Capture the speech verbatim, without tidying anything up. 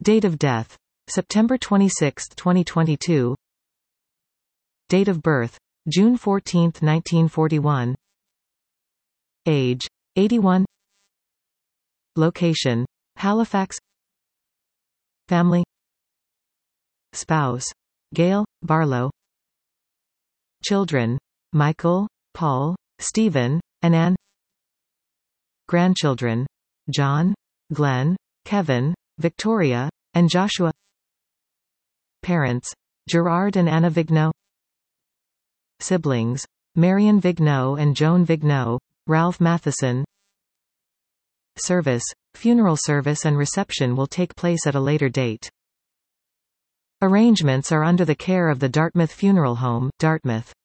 Date of death: September twenty-sixth, twenty twenty-two. Date of birth: June fourteenth, nineteen forty-one. Age: eighty-one. Location: Halifax. Family. Spouse: Gail Barlow. Children: Michael, Paul, Stephen, and Anne. Grandchildren: John, Glenn, Kevin, Victoria, and Joshua. Parents: Gerard and Anna Vigneault. Siblings: Marion Vigneault and Joan Vigneault. Ralph Matheson. Service: funeral service and reception will take place at a later date. Arrangements are under the care of the Dartmouth Funeral Home, Dartmouth.